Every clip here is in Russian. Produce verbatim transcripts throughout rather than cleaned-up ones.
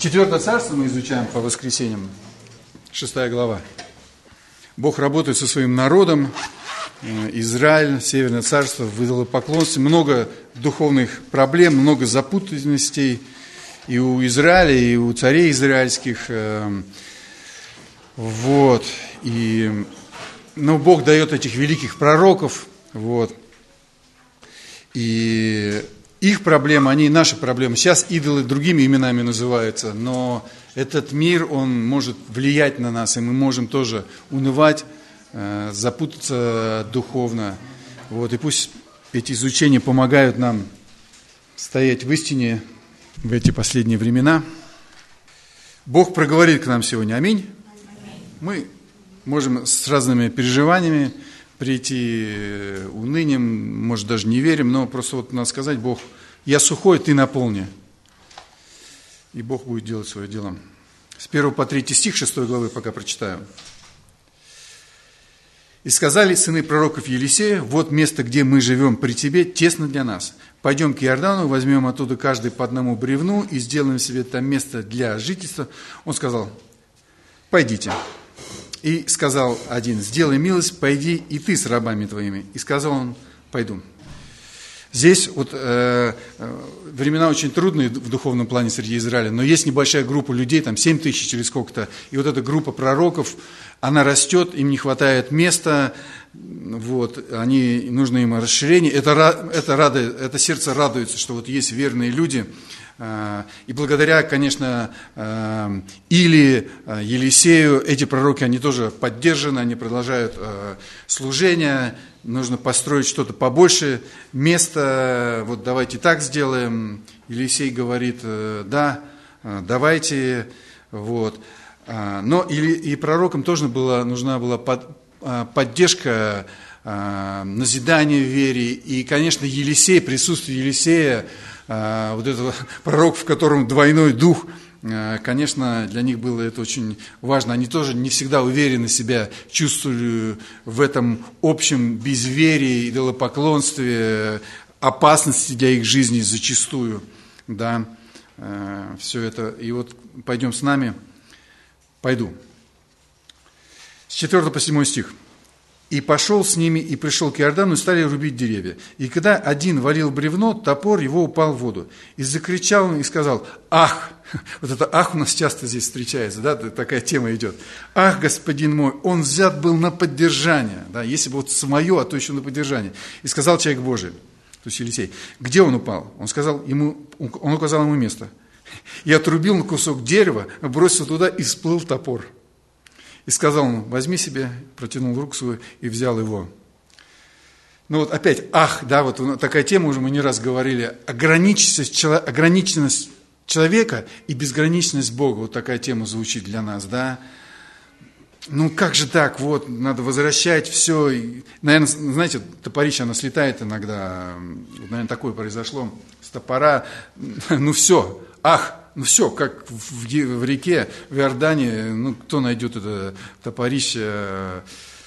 Четвертое царство мы изучаем по воскресеньям, шестая глава. Бог работает со своим народом. Израиль, Северное царство, выдало поклонство. Много духовных проблем, много запутанностей и у Израиля, и у царей израильских. Вот. И, но Бог дает этих великих пророков. Вот. И их проблемы, они наши проблемы. Сейчас идолы другими именами называются, но этот мир, он может влиять на нас, и мы можем тоже унывать, запутаться духовно. Вот. И пусть эти изучения помогают нам стоять в истине в эти последние времена. Бог проговорит к нам сегодня. Аминь. Мы можем с разными переживаниями прийти, унынием, может, даже не верим, но просто вот надо сказать: Бог, я сухой, ты наполни. И Бог будет делать свое дело. С первого по третий стих шестой главы пока прочитаю. «И сказали сыны пророков Елисея: вот место, где мы живем при тебе, тесно для нас. Пойдем к Иордану, возьмем оттуда каждый по одному бревну и сделаем себе там место для жительства». Он сказал: пойдите. И сказал один: сделай милость, пойди и ты с рабами твоими. И сказал он: пойду. Здесь вот э, времена очень трудные в духовном плане среди Израиля, но есть небольшая группа людей, там семь тысяч или сколько-то, и вот эта группа пророков, она растет, им не хватает места, вот, они, нужно им расширение. Это, это, радует, это сердце радуется, что вот есть верные люди. И благодаря, конечно, Илии, Елисею, эти пророки, они тоже поддержаны, они продолжают служение. Нужно построить что-то побольше, место, вот давайте так сделаем. Елисей говорит: да, давайте, вот. Но и, и пророкам тоже была, нужна была под, поддержка, назидание в вере. И, конечно, Елисей, присутствие Елисея, вот этого пророка, в котором двойной дух, конечно, для них было это очень важно. Они тоже не всегда уверенно себя чувствовали в этом общем безверии, идолопоклонстве, опасности для их жизни зачастую. Да, все это. И вот пойдем с нами. Пойду. С четвёртого по седьмой стих. «И пошел с ними, и пришел к Иордану, и стали рубить деревья. И когда один валил бревно, топор его упал в воду. И закричал он, и сказал: ах!» Вот это «ах» у нас часто здесь встречается, да, такая тема идет. «Ах, господин мой, он взят был на поддержание». Да, если бы вот самое, а то еще на поддержание. И сказал человек Божий, то есть Елисей: где он упал? Он сказал ему, он указал ему место. И отрубил на кусок дерева, бросил туда, и всплыл топор. И сказал ему: возьми себе, протянул руку свою и взял его. Ну вот опять, ах, да, вот такая тема, уже мы не раз говорили, ограниченность, ограниченность человека и безграничность Бога, вот такая тема звучит для нас, да. Ну как же так, вот, надо возвращать все. И, наверное, знаете, топорище, оно слетает иногда, вот, наверное, такое произошло, с топора, ну все, ах, ну все, как в, в реке, в Иордане, ну кто найдет это топорище?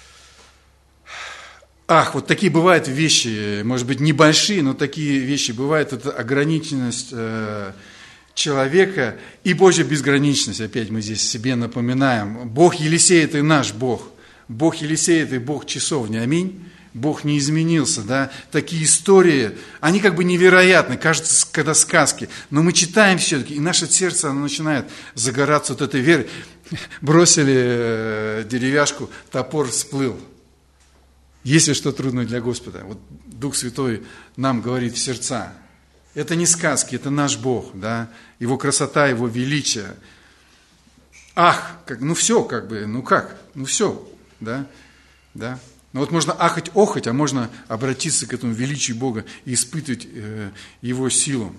Ах, вот такие бывают вещи, может быть, небольшие, но такие вещи бывают, это ограниченность э, человека и Божья безграничность, опять мы здесь себе напоминаем. Бог Елисея – это и наш Бог, Бог Елисея – это и Бог часовни, аминь. Бог не изменился, да, такие истории, они как бы невероятны, кажется, когда сказки, но мы читаем все-таки, и наше сердце, оно начинает загораться вот этой верой. Бросили деревяшку, топор всплыл. Если что трудно для Господа, вот Дух Святой нам говорит в сердца. Это не сказки, это наш Бог, да, Его красота, Его величие. Ах, как, ну все, как бы, ну как, ну все, да, да. Ну вот можно ахать-охать, а можно обратиться к этому величию Бога и испытывать э, Его силу.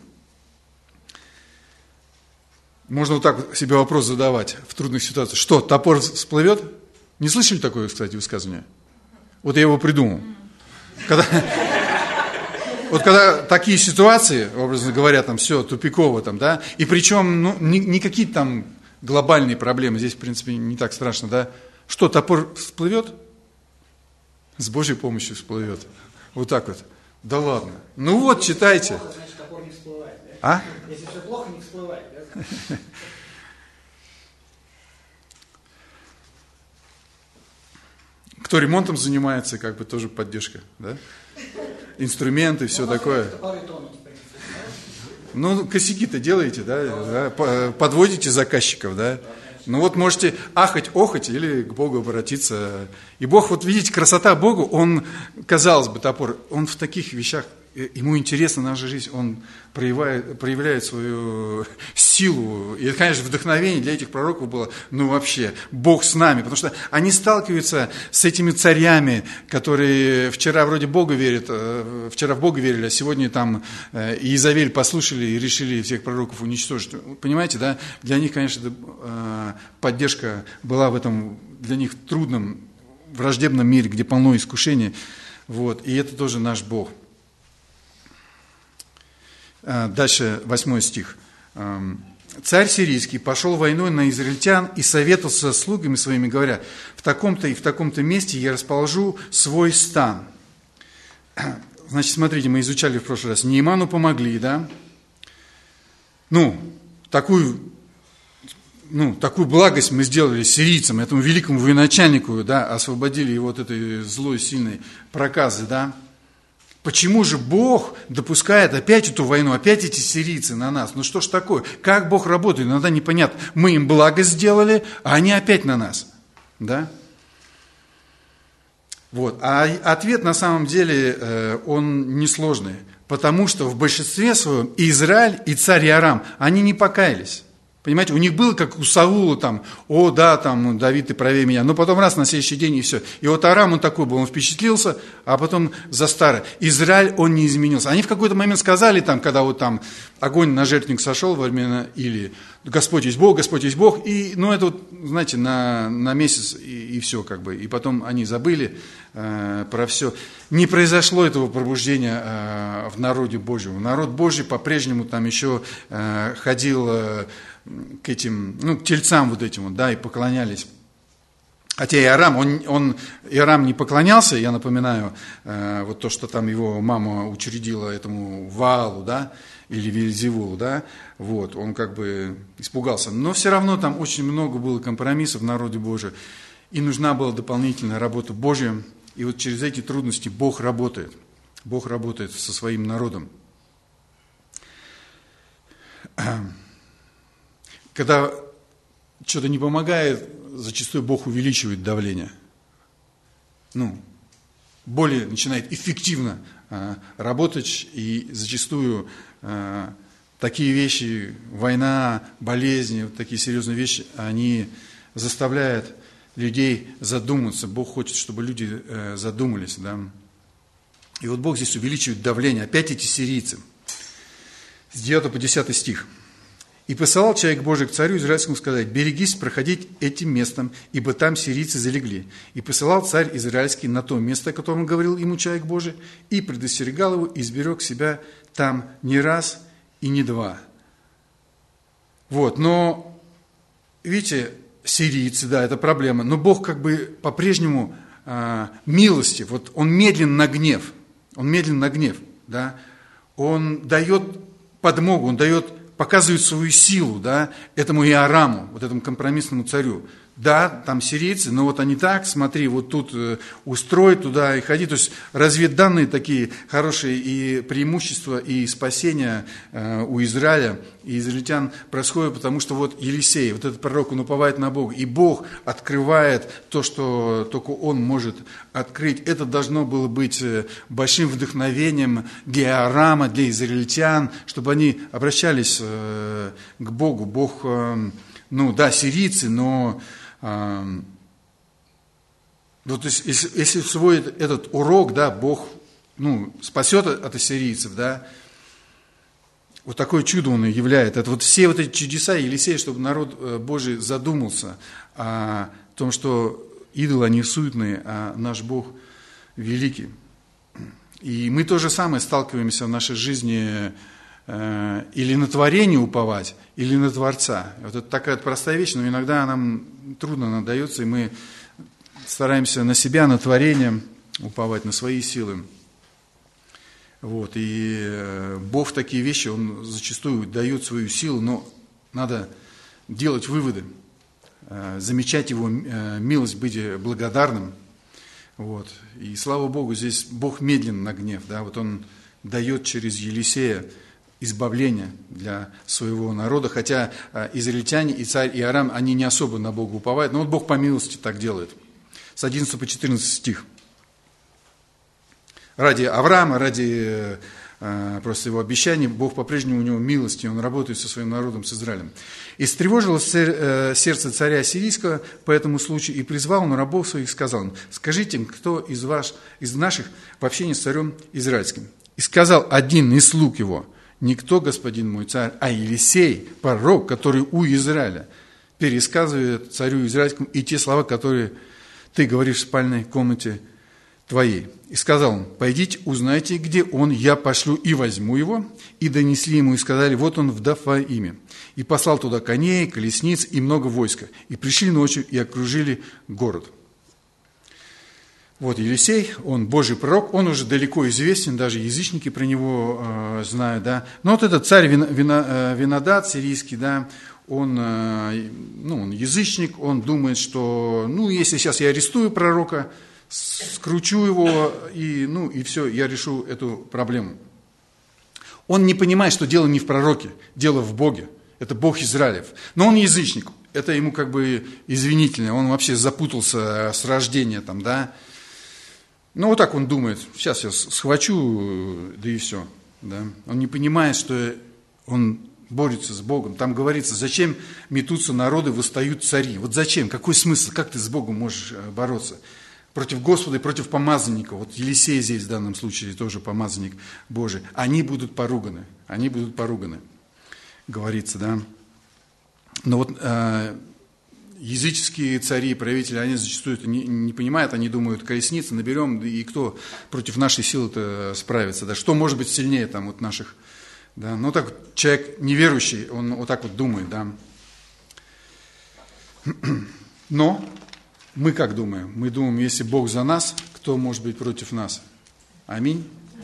Можно вот так себе вопрос задавать в трудных ситуациях. Что, топор всплывет? Не слышали такое, кстати, высказывание? Вот я его придумал. Когда, вот когда такие ситуации, образно говоря, там все тупиково, там, да, и причем ну, не, не какие-то там глобальные проблемы, здесь, в принципе, не так страшно, да. Что, топор всплывет? С Божьей помощью всплывет. Вот так вот. Да ладно. Ну вот, читайте. Плохо, значит, топор не всплывает, да? А? Если все плохо, не всплывает, да? Кто ремонтом занимается, как бы тоже поддержка, да? Инструменты, все такое. Ну, косяки-то делаете, да? Подводите заказчиков, да? Ну вот можете ахать, охать или к Богу обратиться. И Бог, вот видите, красота Богу, Он, казалось бы, топор, Он в таких вещах, Ему интересна наша жизнь, Он проявляет, проявляет свою силу. И это, конечно, вдохновение для этих пророков было, ну вообще, Бог с нами. Потому что они сталкиваются с этими царями, которые вчера вроде Бога верят, вчера в Бога верили, а сегодня там Иезавель послушали и решили всех пророков уничтожить. Понимаете, да? Для них, конечно, поддержка была в этом, для них трудном, враждебном мире, где полно искушений. Вот. И это тоже наш Бог. Дальше, восьмой стих. «Царь сирийский пошел войной на израильтян и советовался со слугами своими, говоря, в таком-то и в таком-то месте я расположу свой стан». Значит, смотрите, мы изучали в прошлый раз. Неиману помогли, да? Ну, такую, ну, такую благость мы сделали сирийцам, этому великому военачальнику, да, освободили его от этой злой, сильной проказы, да? Почему же Бог допускает опять эту войну, опять эти сирийцы на нас? Ну что ж такое? Как Бог работает? Иногда непонятно. Мы им благо сделали, а они опять на нас. Да? Вот. А ответ на самом деле, он несложный. Потому что в большинстве своем и Израиль, и царь Иорам, они не покаялись. Понимаете, у них было, как у Саула, там, о, да, там, Давид, ты правее меня. Но потом раз, на следующий день, и все. И вот Арам, он такой был, он впечатлился, а потом за старое. Израиль, он не изменился. Они в какой-то момент сказали, там, когда вот там огонь на жертвенник сошел во времена Илии, Господь есть Бог, Господь есть Бог. И, ну, это вот, знаете, на, на месяц, и, и все, как бы. И потом они забыли э, про все. Не произошло этого пробуждения э, в народе Божьем. Народ Божий по-прежнему там еще э, ходил... Э, к этим, ну, к тельцам вот этим вот, да, и поклонялись. Хотя Иорам, он, он, Иорам не поклонялся, я напоминаю, э, вот то, что там его мама учредила этому Ваалу, да, или Вельзевулу, да, вот, он как бы испугался. Но все равно там очень много было компромиссов в народе Божьем, и нужна была дополнительная работа Божья, и вот через эти трудности Бог работает, Бог работает со своим народом. Когда что-то не помогает, зачастую Бог увеличивает давление. Ну, более начинает эффективно а, работать, и зачастую а, такие вещи, война, болезни, вот такие серьезные вещи, они заставляют людей задуматься. Бог хочет, чтобы люди а, задумались. Да? И вот Бог здесь увеличивает давление. Опять эти сирийцы. С девятого по десятый стих. «И посылал человек Божий к царю израильскому сказать, берегись проходить этим местом, ибо там сирийцы залегли. И посылал царь израильский на то место, о котором говорил ему человек Божий, и предостерегал его, и сберег себя там не раз и не два». Вот, но, видите, сирийцы, да, это проблема, но Бог как бы по-прежнему а, милостив, вот Он медлен на гнев, Он медлен на гнев, да, Он дает подмогу, Он дает показывает свою силу, да, этому Иораму, вот этому компромиссному царю. Да, там сирийцы, но вот они так, смотри, вот тут э, устрой туда и ходи. То есть разведданные такие хорошие и преимущества, и спасения э, у Израиля и израильтян происходят, потому что вот Елисей, вот этот пророк, он уповает на Бога, и Бог открывает то, что только Он может открыть. Это должно было быть большим вдохновением для Иорама, для израильтян, чтобы они обращались э, к Богу. Бог, э, ну да, сирийцы, но... Вот, если, если усвоит этот урок, да, Бог, ну, спасет от ассирийцев, да, вот такое чудо Он являет. Это вот все вот эти чудеса Елисея, чтобы народ Божий задумался о том, что идолы, они суетные, а наш Бог великий. И мы то же самое сталкиваемся в нашей жизни э, или на творение уповать, или на Творца. Вот это такая простая вещь, но иногда нам трудно она дается, и мы стараемся на себя, на творение уповать, на свои силы. Вот. И Бог в такие вещи, Он зачастую дает свою силу, но надо делать выводы, замечать Его милость, быть благодарным. Вот. И слава Богу, здесь Бог медлен на гнев, да, вот Он дает через Елисея избавление для своего народа, хотя израильтяне и царь Иорам, они не особо на Бога уповают, но вот Бог по милости так делает. С одиннадцатого по четырнадцатый стих. Ради Авраама, ради э, просто его обещаний, Бог по-прежнему у него милости, он работает со своим народом, с Израилем. «И встревожилось сердце царя сирийского по этому случаю, и призвал он рабов своих, и сказал им: скажите им, кто из, ваш, из наших в общении с царем израильским. И сказал один из слуг его: никто, господин мой царь, а Елисей, пророк, который у Израиля, пересказывает царю израильскому и те слова, которые ты говоришь в спальной комнате твоей. И сказал он: пойдите, узнайте, где он, я пошлю и возьму его. И донесли ему, и сказали: вот он в Дафаиме. И послал туда коней, колесниц и много войска. И пришли ночью и окружили город». Вот Елисей, он Божий пророк, он уже далеко известен, даже язычники про него э, знают, да. Но вот этот царь Вина, Вина, Винодад сирийский, да, он, э, ну, он язычник, он думает, что, ну, если сейчас я арестую пророка, скручу его, и, ну, и все, я решу эту проблему. Он не понимает, что дело не в пророке, дело в Боге. Это Бог Израилев. Но он язычник, это ему как бы извинительно, он вообще запутался с рождения там, да. Ну, вот так он думает: сейчас я схвачу, да и все. Да. Он не понимает, что он борется с Богом. Там говорится: зачем метутся народы, восстают цари. Вот зачем? Какой смысл? Как ты с Богом можешь бороться? Против Господа и против помазанника. Вот Елисей здесь в данном случае тоже помазанник Божий. Они будут поруганы. Они будут поруганы. Говорится, да. Но вот э, языческие цари, правители, они зачастую это не, не понимают, они думают: колесницы наберем, и кто против нашей силы-то справится, да, что может быть сильнее там вот наших, да, ну так человек неверующий, он вот так вот думает, да. Но мы как думаем? Мы думаем, если Бог за нас, кто может быть против нас? Аминь.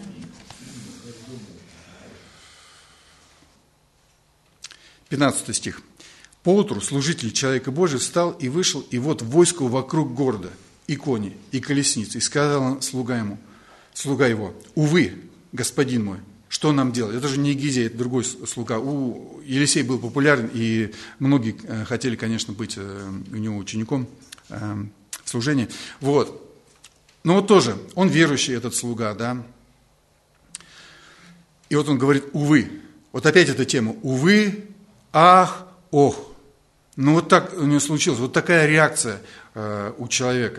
пятнадцатый стих. «Поутру служитель человека Божия встал и вышел, и вот войско вокруг города, и кони, и колесницы. И сказал слуга ему, слуга его: увы, господин мой, что нам делать?» Это же не Гизей, это другой слуга. У Елисей был популярен, и многие хотели, конечно, быть у него учеником в служении. Вот. Но вот тоже, он верующий, этот слуга, да. И вот он говорит: увы. Вот опять эта тема. Увы, ах, ох. Ну вот так у него случилось, вот такая реакция э, у человека.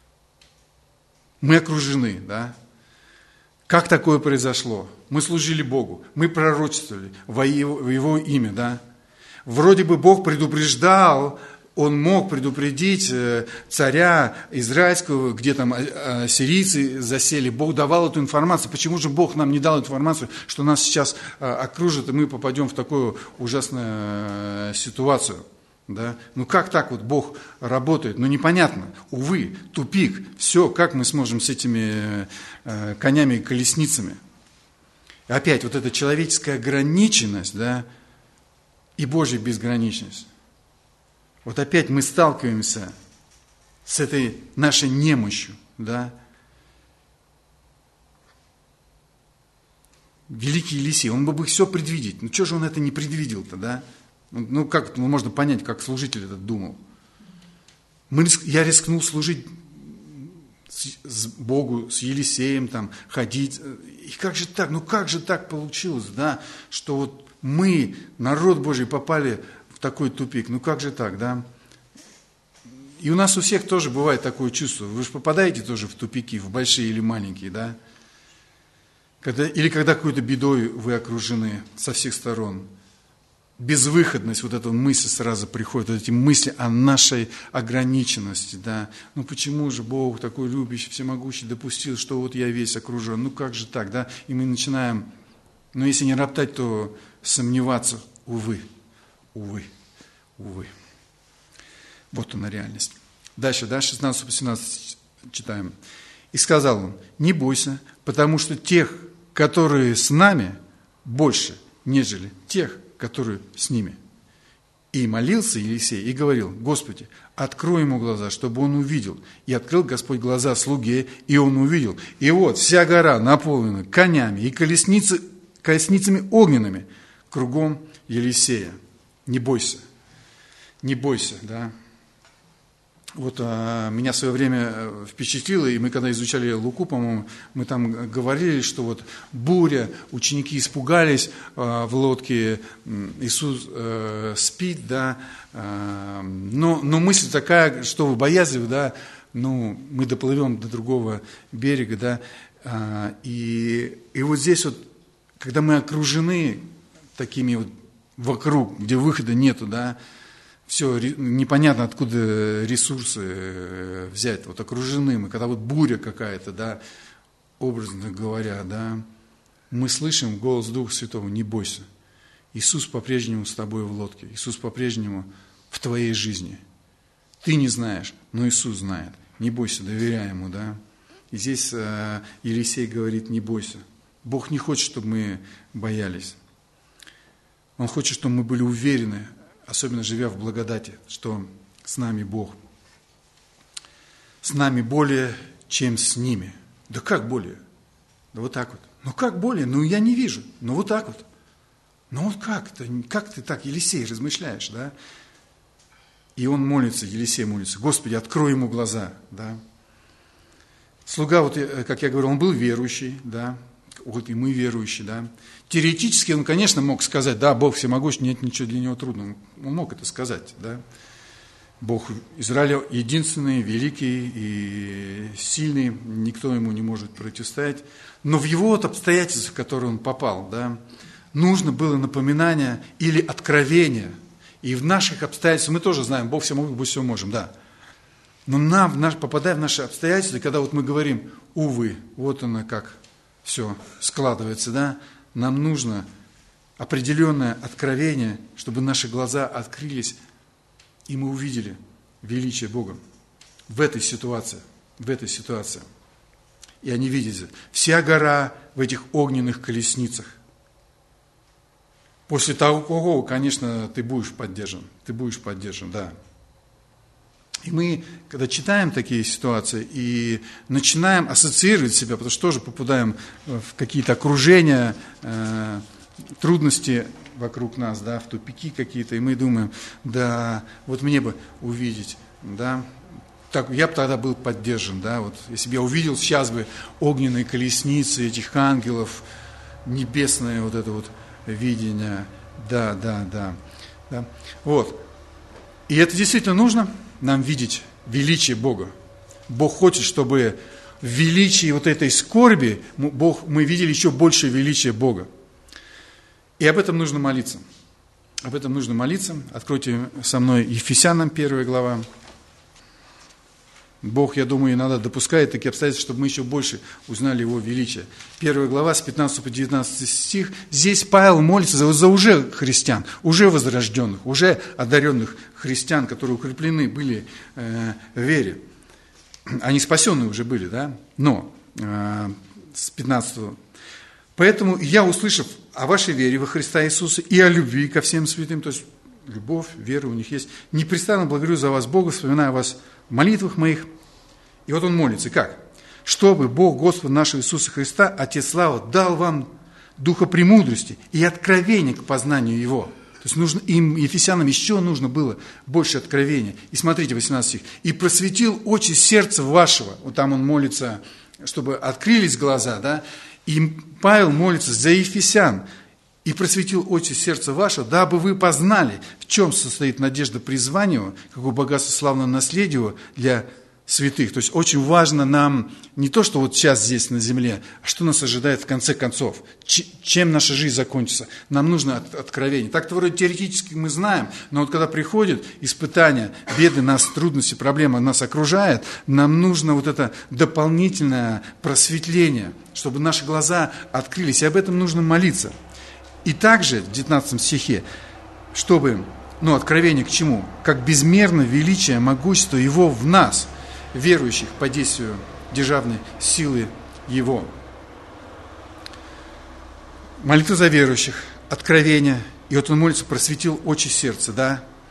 Мы окружены, да. Как такое произошло? Мы служили Богу, мы пророчествовали во его, в его имя, да. Вроде бы Бог предупреждал, он мог предупредить э, царя израильского, где там э, сирийцы засели. Бог давал эту информацию. Почему же Бог нам не дал информацию, что нас сейчас э, окружат, и мы попадем в такую ужасную э, ситуацию? Да? Ну как так вот Бог работает? Ну непонятно. Увы, тупик. Все, как мы сможем с этими э, конями и колесницами? И опять вот эта человеческая ограниченность, да, и Божья безграничность. Вот опять мы сталкиваемся с этой нашей немощью, да. Великий Елисей, он бы все предвидеть. Ну что же он это не предвидел-то, да? Ну, как ну, можно понять, как служитель этот думал? Мы, я рискнул служить с, с Богу, с Елисеем, там, ходить. И как же так? Ну как же так получилось, да? Что вот мы, народ Божий, попали в такой тупик. Ну как же так, да? И у нас у всех тоже бывает такое чувство. Вы же попадаете тоже в тупики, в большие или маленькие, да? Когда, или когда какой-то бедой вы окружены со всех сторон. Безвыходность, вот эта мысль сразу приходит, вот эти мысли о нашей ограниченности, да. Ну почему же Бог такой любящий, всемогущий допустил, что вот я весь окружен, ну как же так, да? И мы начинаем, ну если не роптать, то сомневаться, увы, увы, увы. Вот она реальность. Дальше, да, шестнадцать по семнадцать читаем. «И сказал он: не бойся, потому что тех, которые с нами, больше, нежели тех, которые с ними. И молился Елисей и говорил: Господи, открой ему глаза, чтобы он увидел. И открыл Господь глаза слуге, и он увидел. И вот вся гора наполнена конями и колесницы, колесницами огненными кругом Елисея. Не бойся, не бойся, да. Вот а, меня в свое время впечатлило, и мы когда изучали Луку, по-моему, мы там говорили, что вот буря, ученики испугались а, в лодке, Иисус а, спит, да, а, но, но мысль такая, что вы боязливы, да, ну, мы доплывем до другого берега, да, а, и, и вот здесь вот, когда мы окружены такими вот вокруг, где выхода нету, да, все, непонятно, откуда ресурсы взять, вот окружены мы, когда вот буря какая-то, да, образно говоря, да, мы слышим голос Духа Святого: не бойся, Иисус по-прежнему с тобой в лодке, Иисус по-прежнему в твоей жизни. Ты не знаешь, но Иисус знает, не бойся, доверяй Ему, да. И здесь э, Елисей говорит: не бойся. Бог не хочет, чтобы мы боялись. Он хочет, чтобы мы были уверены, особенно живя в благодати, что с нами Бог. С нами более, чем с ними. Да как более? Да вот так вот. Ну как более? Ну я не вижу. Ну вот так вот. Ну вот как? Как ты так, Елисей, размышляешь, да? И он молится, Елисей молится: Господи, открой ему глаза, да? Слуга, вот, как я говорил, он был верующий, да? Вот и мы верующие, да. Теоретически он, конечно, мог сказать: да, Бог всемогущ, нет ничего для него трудного. Он мог это сказать, да. Бог Израиля единственный, великий и сильный, никто ему не может противостоять. Но в его вот обстоятельствах, в которые он попал, да, нужно было напоминание или откровение. И в наших обстоятельствах мы тоже знаем: Бог всемогущ, все можем, да. Но нам, попадая в наши обстоятельства, когда вот мы говорим: увы, вот оно как все складывается, да, нам нужно определенное откровение, чтобы наши глаза открылись, и мы увидели величие Бога в этой ситуации, в этой ситуации. И они видят: вся гора в этих огненных колесницах. После того, конечно, ты будешь поддержан, ты будешь поддержан, да. И мы, когда читаем такие ситуации и начинаем ассоциировать себя, потому что тоже попадаем в какие-то окружения, э, трудности вокруг нас, да, в тупики какие-то, и мы думаем: да, вот мне бы увидеть, да, так, я бы тогда был поддержан, да, вот, если бы я увидел сейчас бы огненные колесницы этих ангелов, небесное вот это вот видение, да, да, да, да, вот. И это действительно нужно. Нам видеть величие Бога. Бог хочет, чтобы в величии вот этой скорби Бог, мы видели еще больше величия Бога. И об этом нужно молиться. Об этом нужно молиться. Откройте со мной Ефесянам первая глава. Бог, я думаю, иногда допускает такие обстоятельства, чтобы мы еще больше узнали Его величие. Первая глава с пятнадцатого по девятнадцатый стих. Здесь Павел молится за, за уже христиан, уже возрожденных, уже одаренных христиан, которые укреплены были э, в вере. Они спасенные уже были, да? Но э, с пятнадцатого. Поэтому я, услышав о вашей вере во Христа Иисуса и о любви ко всем святым, то есть любовь, вера у них есть, непрестанно благодарю за вас Бога, вспоминая вас в молитвах моих. И вот он молится, как? Чтобы Бог Господа нашего Иисуса Христа, Отец славы, дал вам духа премудрости и откровения к познанию Его. То есть нужно, им, ефесянам, еще нужно было больше откровения. И смотрите, восемнадцатый стих. И просветил очи сердца вашего. Вот там он молится, чтобы открылись глаза, да. И Павел молится за ефесян. И просветил очи сердца вашего, дабы вы познали, в чем состоит надежда призвания, какое богатство славного наследия для святых. То есть очень важно нам не то, что вот сейчас здесь на земле, а что нас ожидает в конце концов, чем наша жизнь закончится. Нам нужно откровение. Так-то вроде теоретически мы знаем, но вот когда приходят испытания, беды, нас, трудности, проблемы нас окружают, нам нужно вот это дополнительное просветление, чтобы наши глаза открылись, и об этом нужно молиться. И также в девятнадцатом стихе, чтобы, ну, откровение к чему? Как безмерно величие, могущество Его в нас, верующих по действию державной силы Его. Молитва за верующих, откровение. И вот он молится: просветил очи сердца, да?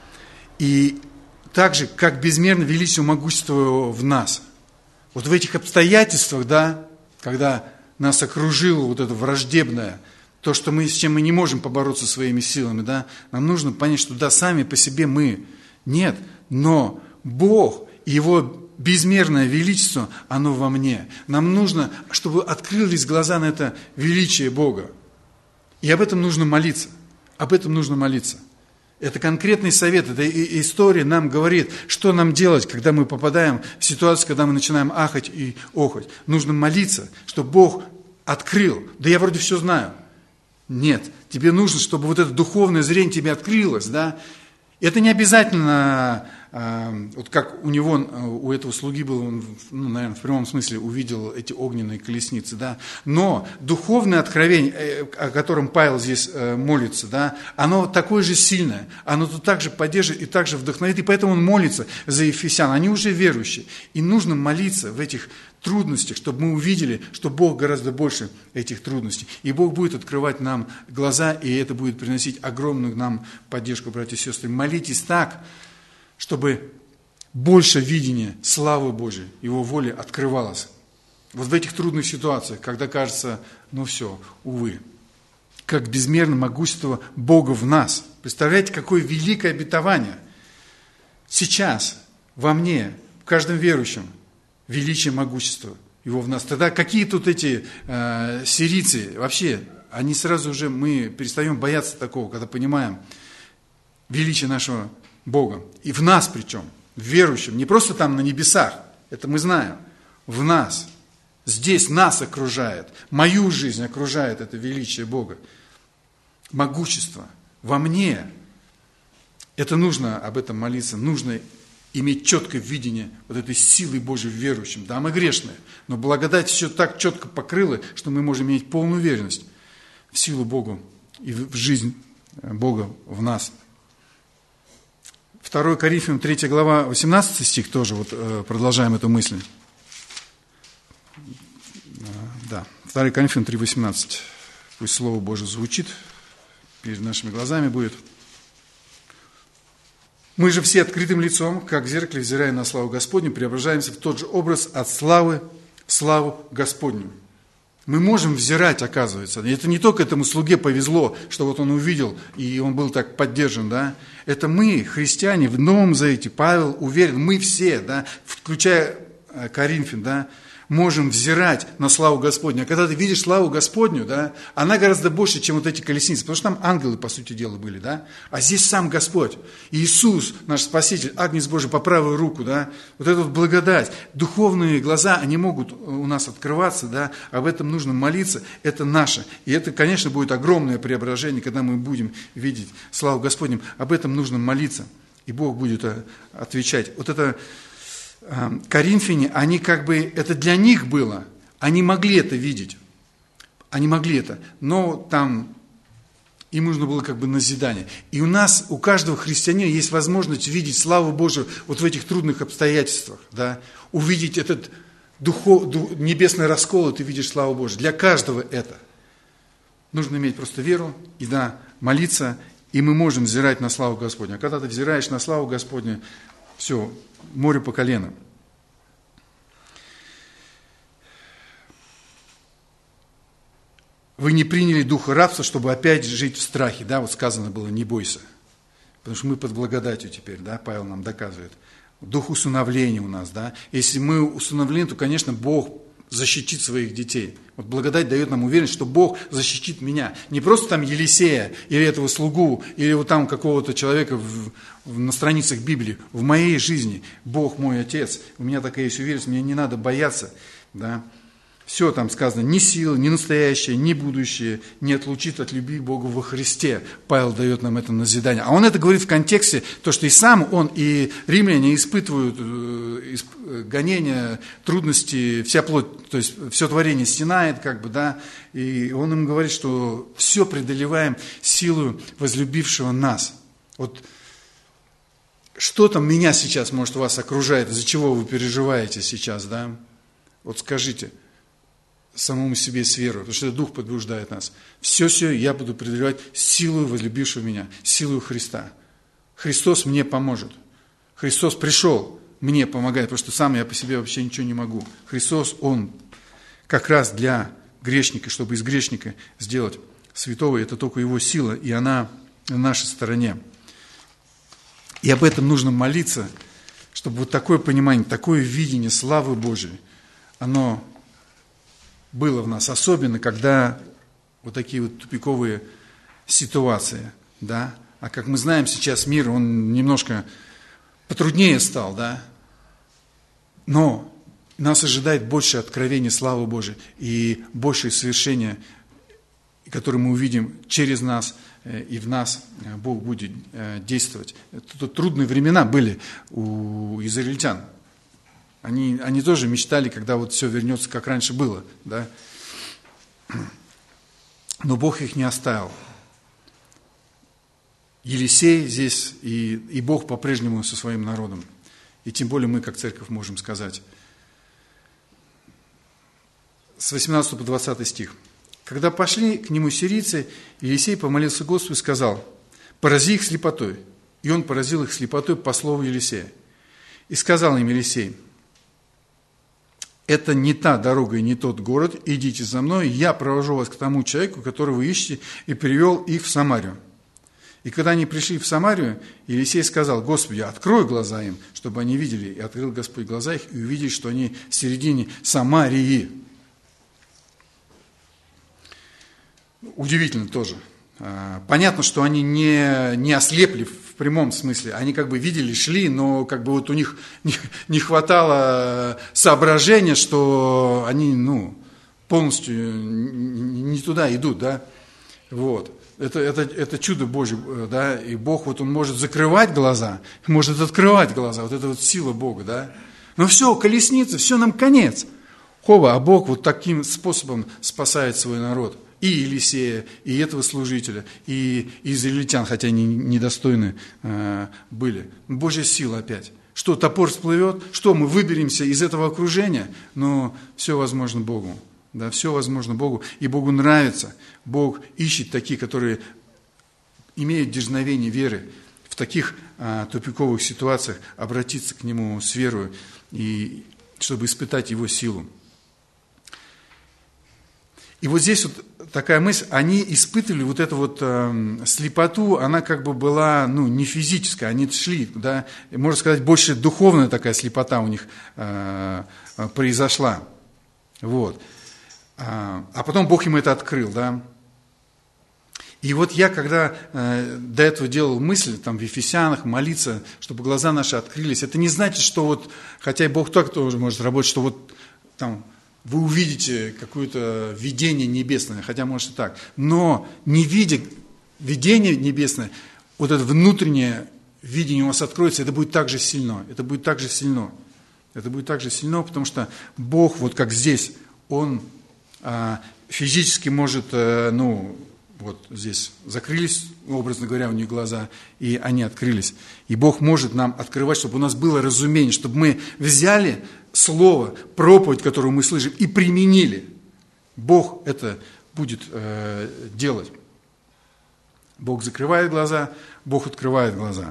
И так же, как безмерно величие могущества Его в нас. Вот в этих обстоятельствах, да, когда нас окружило вот это враждебное, то, что мы, с чем мы не можем побороться своими силами, да, нам нужно понять, что да, сами по себе мы нет, но Бог и Его безмерное величество, оно во мне. Нам нужно, чтобы открылись глаза на это величие Бога. И об этом нужно молиться. Об этом нужно молиться. Это конкретный совет, эта история нам говорит, что нам делать, когда мы попадаем в ситуацию, когда мы начинаем ахать и охать. Нужно молиться, чтобы Бог открыл. Да я вроде все знаю. Нет, тебе нужно, чтобы вот это духовное зрение тебе открылось, да. Это не обязательно, вот как у него, у этого слуги был, он, ну, наверное, в прямом смысле увидел эти огненные колесницы, да, но духовное откровение, о котором Павел здесь молится, да, оно такое же сильное, оно тут также поддержит и также вдохновит, и поэтому он молится за ефесян, они уже верующие, и нужно молиться в этих трудностях, чтобы мы увидели, что Бог гораздо больше этих трудностей. И Бог будет открывать нам глаза, и это будет приносить огромную нам поддержку, братья и сестры. Молитесь так, чтобы больше видения славы Божией, Его воли открывалось. Вот в этих трудных ситуациях, когда кажется, ну все, увы, как безмерно могущество Бога в нас. Представляете, какое великое обетование сейчас во мне, в каждом верующем, величие могущества Его в нас. Тогда какие тут эти э, сирийцы? Вообще, они сразу же, мы перестаем бояться такого, когда понимаем величие нашего Бога. И в нас причем, в верующем. Не просто там на небесах, это мы знаем. В нас. Здесь нас окружает. Мою жизнь окружает это величие Бога. Могущество во мне. Это нужно об этом молиться. Нужно иметь четкое видение вот этой силы Божьей в верующем. Да, мы грешные, но благодать все так четко покрыла, что мы можем иметь полную уверенность в силу Бога и в жизнь Бога в нас. второе Коринфянам третья глава, восемнадцатый стих, тоже вот продолжаем эту мысль. Да, второе Коринфянам три восемнадцать. Пусть Слово Божие звучит, перед нашими глазами будет. Мы же все открытым лицом, как в зеркале, взирая на славу Господню, преображаемся в тот же образ от славы в славу Господню. Мы можем взирать, оказывается. И это не только этому слуге повезло, что вот он увидел, и он был так поддержан, да. Это мы, христиане, в Новом Завете, Павел уверен, мы все, да, включая Коринфян, да, можем взирать на славу Господню. А когда ты видишь славу Господню, да, она гораздо больше, чем вот эти колесницы, потому что там ангелы, по сути дела, были, да, а здесь сам Господь, Иисус, наш Спаситель, Агнец Божий по правую руку, да, вот эта вот благодать, духовные глаза, они могут у нас открываться, да, об этом нужно молиться, это наше, и это, конечно, будет огромное преображение, когда мы будем видеть славу Господню, об этом нужно молиться, и Бог будет отвечать. Вот это Коринфяне, они как бы, это для них было, они могли это видеть, они могли это, но там им нужно было как бы назидание. И у нас, у каждого христианина есть возможность видеть славу Божию вот в этих трудных обстоятельствах, да, увидеть этот духов, дух, небесный раскол, и ты видишь славу Божию. Для каждого это. Нужно иметь просто веру и, да, молиться, и мы можем взирать на славу Господню. А когда ты взираешь на славу Господню, все, море по колено. Вы не приняли духа рабства, чтобы опять жить в страхе. Да, вот сказано было, не бойся. Потому что мы под благодатью теперь, да, Павел нам доказывает. Дух усыновления у нас, да. Если мы усыновлены, то, конечно, Бог защитит своих детей. Вот благодать дает нам уверенность, что Бог защитит меня. Не просто там Елисея, или этого слугу, или вот там какого-то человека в, в, на страницах Библии. В моей жизни Бог мой Отец. У меня такая есть уверенность, мне не надо бояться. Да? Все там сказано, ни силы, ни настоящее, ни будущее не отлучит от любви Бога во Христе. Павел дает нам это назидание. А он это говорит в контексте, то, что и сам он, и римляне испытывают гонения, трудности, вся плоть, то есть все творение стенает, как бы, да, и он им говорит, что все преодолеваем силою возлюбившего нас. Вот что там меня сейчас, может, вас окружает, из-за чего вы переживаете сейчас, да? Вот скажите самому себе с верой, потому что Дух побуждает нас. Все-все я буду преодолевать силою возлюбившего меня, силою Христа. Христос мне поможет. Христос пришел мне помогает, потому что сам я по себе вообще ничего не могу. Христос, Он как раз для грешника, чтобы из грешника сделать святого, это только Его сила, и она на нашей стороне. И об этом нужно молиться, чтобы вот такое понимание, такое видение славы Божией, оно было в нас, особенно когда вот такие вот тупиковые ситуации, да. А как мы знаем, сейчас мир, он немножко потруднее стал, да. Но нас ожидает больше откровения славы Божией и больше совершения, которое мы увидим через нас и в нас Бог будет действовать. Тут трудные времена были у израильтян. Они, они тоже мечтали, когда вот все вернется, как раньше было, да. Но Бог их не оставил. Елисей здесь, и, и Бог по-прежнему со своим народом. И тем более мы, как церковь, можем сказать. С восемнадцатого по двадцатый стих. «Когда пошли к нему сирийцы, Елисей помолился Господу и сказал: порази их слепотой. И он поразил их слепотой по слову Елисея. И сказал им Елисей: это не та дорога и не тот город, идите за мной, я провожу вас к тому человеку, которого вы ищете, и привел их в Самарию. И когда они пришли в Самарию, Елисей сказал: Господи, открой глаза им, чтобы они видели. И открыл Господь глаза их, и увидели, что они в середине Самарии». Удивительно тоже. Понятно, что они не, не ослепли в прямом смысле. Они как бы видели, шли, но как бы вот у них не, не хватало соображения, что они, ну, полностью не туда идут, да. Вот. Это, это, это чудо Божье, да, и Бог, вот Он может закрывать глаза, может открывать глаза, вот это вот сила Бога, да. Но все, колесница, все, нам конец. Хова, а Бог вот таким способом спасает свой народ. И Елисея, и этого служителя, и израильтян, хотя они недостойны э, были. Божья сила опять. Что, топор всплывет? Что, мы выберемся из этого окружения? Но все возможно Богу. Да, все возможно Богу, и Богу нравится. Бог ищет такие, которые имеют дерзновение веры в таких а, тупиковых ситуациях, обратиться к Нему с верой, и, чтобы испытать Его силу. И вот здесь вот такая мысль, они испытывали вот эту вот э, слепоту, она как бы была, ну, не физическая, они шли, да, можно сказать, больше духовная такая слепота у них э, произошла. Вот. А потом Бог им это открыл, да. И вот я, когда э, до этого делал мысль, там, в Ефесянах, молиться, чтобы глаза наши открылись, это не значит, что вот, хотя и Бог так тоже может работать, что вот там вы увидите какое-то видение небесное, хотя может и так, но не видя видение небесное, вот это внутреннее видение у вас откроется, это будет так же сильно, это будет так же сильно, это будет так же сильно, потому что Бог, вот как здесь, Он физически может, ну, вот здесь закрылись, образно говоря, у них глаза, и они открылись. И Бог может нам открывать, чтобы у нас было разумение, чтобы мы взяли слово, проповедь, которую мы слышим, и применили. Бог это будет э, делать. Бог закрывает глаза, Бог открывает глаза.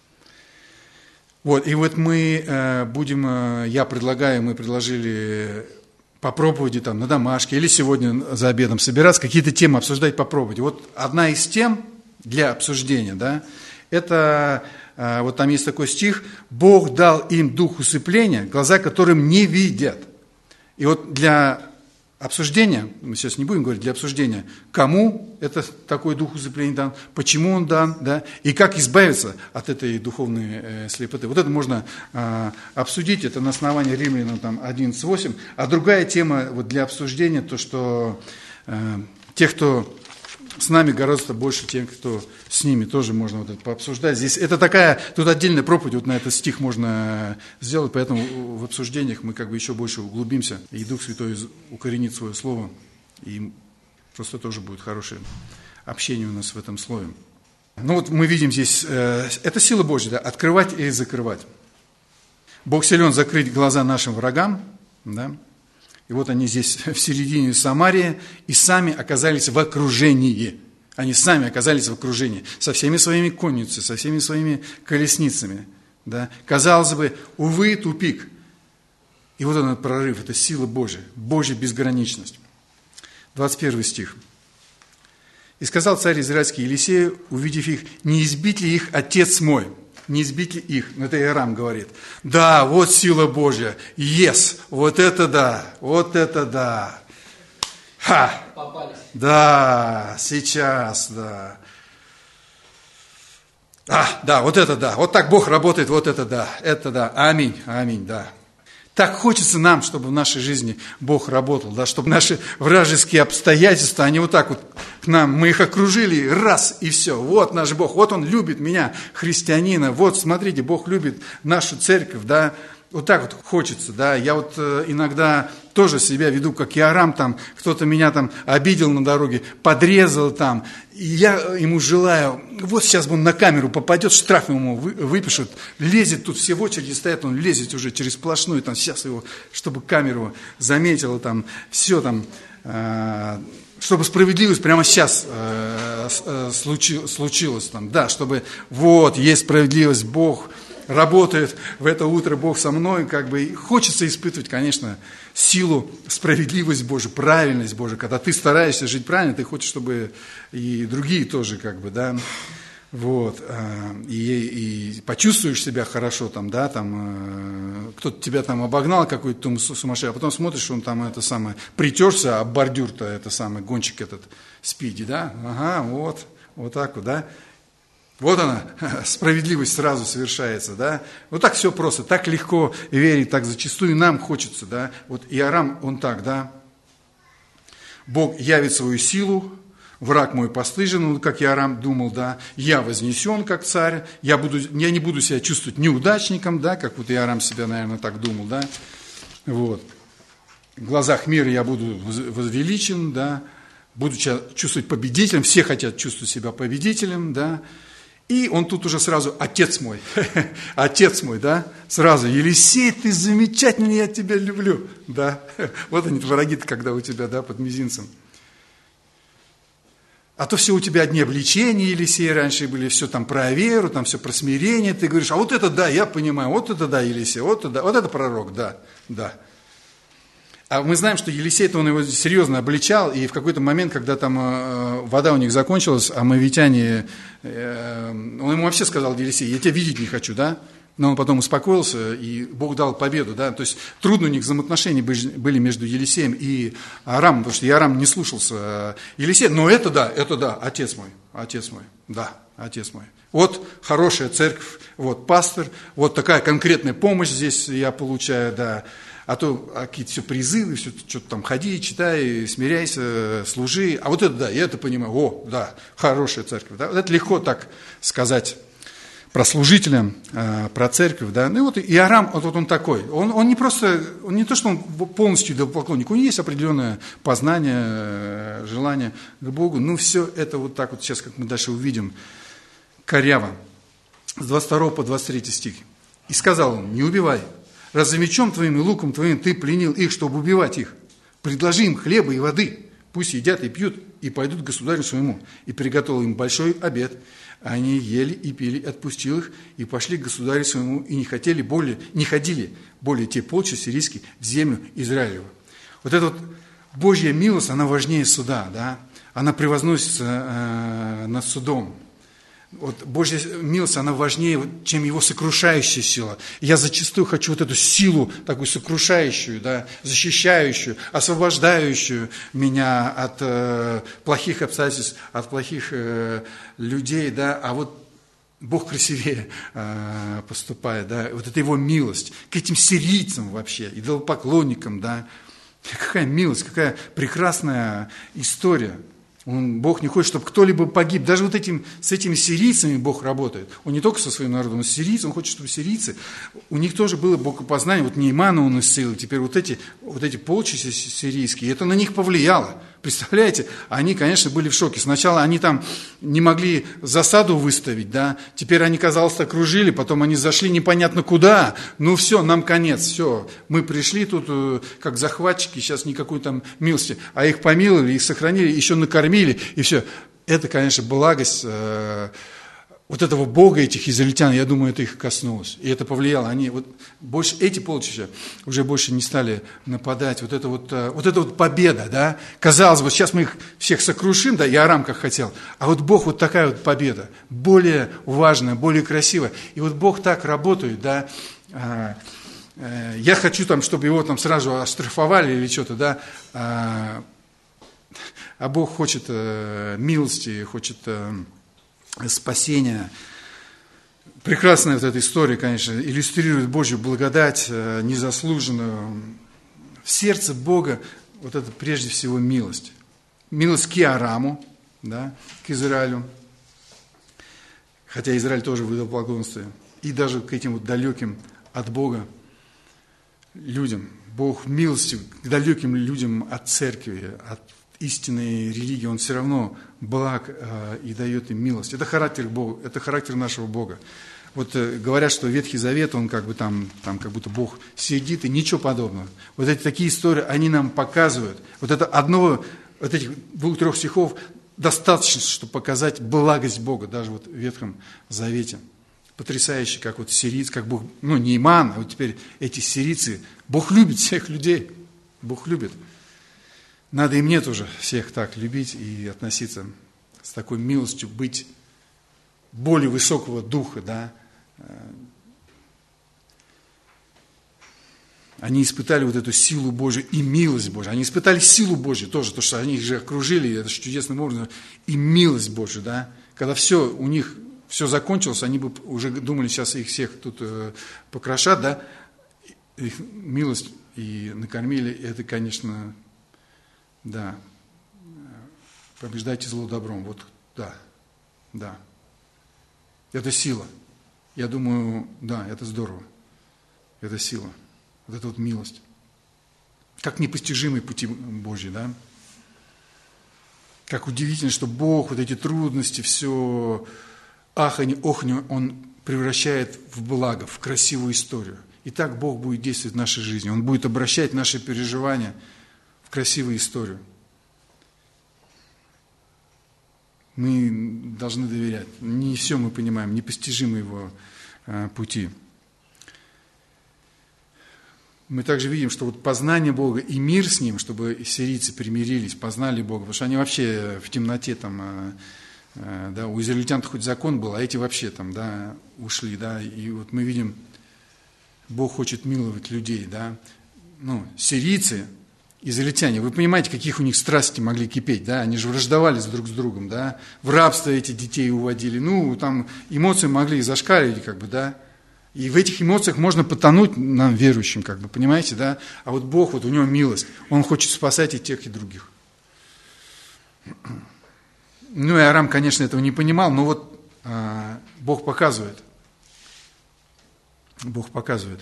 Вот, и вот мы э, будем, э, я предлагаю, мы предложили по проповеди там, на домашке или сегодня за обедом собираться, какие-то темы обсуждать по проповеди. Вот одна из тем для обсуждения, да, это, э, вот там есть такой стих: «Бог дал им дух усыпления, глаза которым не видят». И вот для обсуждения, мы сейчас не будем говорить, для обсуждения, кому это такой дух усыпления дан, почему он дан, да, и как избавиться от этой духовной э, слепоты. Вот это можно э, обсудить, это на основании Римлянам там, одиннадцать восемь. А другая тема вот, для обсуждения, то, что э, те, кто с нами, гораздо больше тем, кто с ними, тоже можно вот это пообсуждать. Здесь это такая, тут отдельная проповедь, вот на этот стих можно сделать, поэтому в обсуждениях мы как бы еще больше углубимся, и Дух Святой укоренит свое слово, и просто тоже будет хорошее общение у нас в этом слове. Ну вот мы видим здесь, э, это сила Божья, да, открывать или закрывать. Бог силен закрыть глаза нашим врагам, да. И вот они здесь в середине Самарии и сами оказались в окружении. Они сами оказались в окружении, со всеми своими конницами, со всеми своими колесницами. Да? Казалось бы, увы, тупик. И вот он, прорыв, это сила Божия, Божья безграничность. двадцать первый стих. «И сказал царь израильский Елисею, увидев их, не избить ли их отец мой?» Не избить ли их? Ну, это Иорам говорит. Да, вот сила Божья. Yes, вот это да, вот это да. Ха! Попались. Да, сейчас, да. А, да, вот это да. Вот так Бог работает, вот это да. Это да. Аминь, аминь, да. Так хочется нам, чтобы в нашей жизни Бог работал, да, чтобы наши вражеские обстоятельства, они вот так вот к нам, мы их окружили, раз, и все. Вот наш Бог, вот Он любит меня, христианина, вот, смотрите, Бог любит нашу церковь, да. Вот так вот хочется, да. Я вот э, иногда тоже себя веду, как Иорам, там, кто-то меня там обидел на дороге, подрезал там, и я ему желаю, вот сейчас он на камеру попадет, штраф ему вы, выпишут, лезет тут, все в очереди стоят, он лезет уже через сплошную, там, сейчас его, чтобы камеру заметила, там, все там, э, чтобы справедливость прямо сейчас э, э, случи, случилась, там, да, чтобы вот, есть справедливость, Бог работает в это утро, Бог со мной, как бы, и хочется испытывать, конечно, силу, справедливость Божию, правильность Божию. Когда ты стараешься жить правильно, ты хочешь, чтобы и другие тоже, как бы, да, вот, и, и почувствуешь себя хорошо, там, да, там, кто-то тебя там обогнал, какой-то там сумасшедший, а потом смотришь, он там, это самое, притерся, а бордюр-то, это самый, гонщик этот, спиди, да, ага, вот, вот так вот, да. Вот она, справедливость сразу совершается, да. Вот так все просто, так легко верить, так зачастую нам хочется, да. Вот Иорам, он так, да. Бог явит свою силу, враг мой постыжен, как Иорам думал, да. Я вознесен, как царь, я, буду, я не буду себя чувствовать неудачником, да, как вот Иорам себя, наверное, так думал, да. Вот. В глазах мира я буду возвеличен, да. Буду чувствовать победителем, все хотят чувствовать себя победителем, да. И он тут уже сразу, отец мой, отец мой, да, сразу, Елисей, ты замечательный, я тебя люблю, да, вот они, враги-то, когда у тебя, да, под мизинцем. А то все у тебя одни обличения, Елисей, раньше были все там про веру, там все про смирение, ты говоришь, а вот это да, я понимаю, вот это да, Елисей, вот это, вот это пророк, да, да. А мы знаем, что Елисей-то он его серьезно обличал, и в какой-то момент, когда там э, вода у них закончилась, а моавитяне, э, он ему вообще сказал, Елисей, я тебя видеть не хочу, да? Но он потом успокоился, и Бог дал победу, да? То есть трудно у них взаимоотношения были между Елисеем и Иорамом, потому что Иорам не слушался Елисея, но это да, это да, отец мой, отец мой, да, отец мой. Вот хорошая церковь, вот пастор, вот такая конкретная помощь здесь я получаю, да. А то а какие-то все призывы, все, что-то там ходи, читай, смиряйся, служи. А вот это да, я это понимаю. О, да, хорошая церковь. Да? Вот это легко так сказать про служителя, про церковь. Да? Ну и вот Иорам, вот, вот он такой. Он, он не просто, он не то, что он полностью идолопоклонник, у него есть определенное познание, желание к Богу. Ну все это вот так вот сейчас, как мы дальше увидим, коряво. С двадцать второго по двадцать третий стих. И сказал он, не убивай. Разве мечом твоим и луком твоим ты пленил их, чтобы убивать их? Предложи им хлеба и воды, пусть едят и пьют, и пойдут к государю своему. И приготовил им большой обед. Они ели и пили, отпустил их, и пошли к государю своему, и не хотели более, не ходили более те полчища сирийские в землю Израилеву. Вот эта вот Божья милость, она важнее суда, да? Она превозносится э, над судом. Вот Божья милость, она важнее, чем его сокрушающая сила. Я зачастую хочу вот эту силу, такую сокрушающую, да, защищающую, освобождающую меня от э, плохих обстоятельств, от плохих э, людей, да, а вот Бог красивее э, поступает, да, вот это его милость к этим сирийцам вообще, идолопоклонникам, да, какая милость, какая прекрасная история. Он, Бог не хочет, чтобы кто-либо погиб. Даже вот этим, с этими сирийцами Бог работает. Он не только со своим народом, но с сирийцами. Он хочет, чтобы сирийцы, у них тоже было богопознание. Вот Неймана он исцелил. Теперь вот эти, вот эти полчища сирийские, это на них повлияло. Представляете? Они, конечно, были в шоке. Сначала они там не могли засаду выставить, да. Теперь они, казалось, окружили, потом они зашли непонятно куда. Ну все, нам конец, все. Мы пришли тут как захватчики, сейчас никакой там милости. А их помиловали, их сохранили, еще накормили, и все. это, конечно, благость э, вот этого Бога, этих израильтян, я думаю, это их коснулось. И это повлияло. Они вот больше, эти полчища уже больше не стали нападать. Вот это вот, вот эта вот победа, да. Казалось бы, сейчас мы их всех сокрушим, да, и Арам как хотел. А вот Бог вот такая вот победа. Более важная, более красивая. И вот Бог так работает, да. Я хочу там, чтобы его там сразу оштрафовали или что-то, да. А Бог хочет милости, хочет спасения. Прекрасная вот эта история, конечно, иллюстрирует Божью благодать, незаслуженную. В сердце Бога вот это прежде всего милость. Милость к Иораму, да, к Израилю. Хотя Израиль тоже в идолопоклонстве. И даже к этим вот далеким от Бога людям. Бог милостив к далеким людям от церкви, от истинной религии, Он все равно благ э, и дает им милость. Это характер Бога, это характер нашего Бога. Вот э, говорят, что Ветхий Завет, он как бы там, там как будто Бог сидит, и ничего подобного. Вот эти такие истории, они нам показывают. Вот это одного, вот этих двух-трех стихов достаточно, чтобы показать благость Бога, даже вот в Ветхом Завете. Потрясающе, как вот сирийцы, как Бог, ну не Иман, а вот теперь эти сирийцы. Бог любит всех людей, Бог любит. Надо и мне тоже всех так любить и относиться с такой милостью, быть более высокого духа, да. Они испытали вот эту силу Божию и милость Божию. Они испытали силу Божию тоже, то, что они их же окружили, это же чудесным образом, и милость Божию, да. Когда все у них, все закончилось, они бы уже думали, сейчас их всех тут покрошат, да. Их милость и накормили, это, конечно... Да, побеждайте зло добром, вот, да, да, это сила, я думаю, да, это здорово, это сила, вот это вот милость, как непостижимые пути Божьи, да, как удивительно, что Бог вот эти трудности, все аханье, оханье, Он превращает в благо, в красивую историю, и так Бог будет действовать в нашей жизни, Он будет обращать наши переживания в красивую историю. Мы должны доверять. Не все мы понимаем, непостижимы Его э, пути. Мы также видим, что вот познание Бога и мир с Ним, чтобы сирийцы примирились, познали Бога, потому что они вообще в темноте там, э, э, да, у израильтян хоть закон был, а эти вообще там, да, ушли, да, и вот мы видим, Бог хочет миловать людей, да, ну, сирийцы, израильтяне, вы понимаете, каких у них страсти могли кипеть, да, они же враждовали друг с другом, да, в рабство эти детей уводили, ну, там эмоции могли зашкаливать, как бы, да, и в этих эмоциях можно потонуть нам, верующим, как бы, понимаете, да, а вот Бог, вот у Него милость, Он хочет спасать и тех, и других. Ну, и Арам, конечно, этого не понимал, но вот а, Бог показывает, Бог показывает.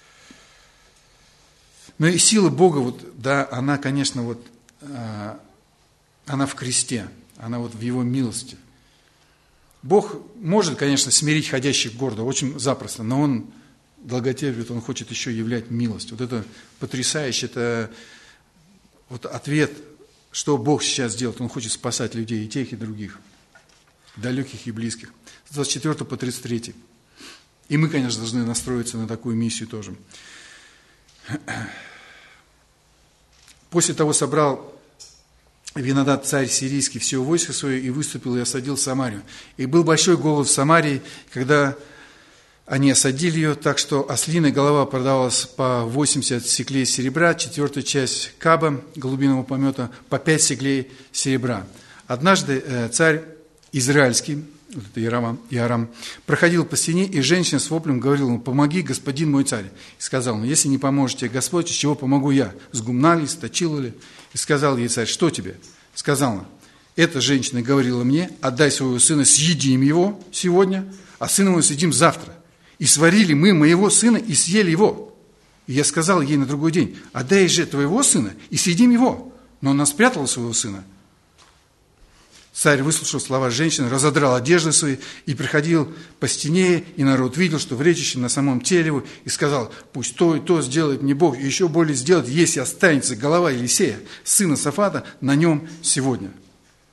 Но и сила Бога, вот, да, она, конечно, вот, э, она в кресте, она вот в Его милости. Бог может, конечно, смирить ходящих гордо, очень запросто, но Он долготерпит, Он хочет еще являть милость. Вот это потрясающе, это вот ответ, что Бог сейчас делает. Он хочет спасать людей, и тех, и других, далеких и близких. С двадцать четвёртого по тридцать третий. И мы, конечно, должны настроиться на такую миссию тоже. После того собрал Винадад, царь сирийский, все войско свое, и выступил и осадил Самарию. И был большой голод в Самарии, когда они осадили ее, так что ослиная голова продавалась по восемьдесят сиклей серебра, четвертая часть каба, голубиного помета, по пять сиклей серебра. Однажды царь израильский, вот это Иорам, Иорам, проходил по стене, и женщина с воплем говорила ему: «Помоги, господин мой царь». И сказал: «Ну, если не поможете Господь, с чего помогу я? С гумна ли, с точила ли?» И сказал ей царь: «Что тебе?» Сказал она: «Эта женщина говорила мне: отдай своего сына, съедим его сегодня, а сына мы съедим завтра. И сварили мы моего сына и съели его. И я сказал ей на другой день: отдай же твоего сына и съедим его. Но она спрятала своего сына». Царь выслушал слова женщины, разодрал одежды свои и приходил по стене, и народ видел, что в речище на самом теле его, и сказал: «Пусть то и то сделает мне Бог, и еще более сделает, если останется голова Елисея, сына Сафата, на нем сегодня».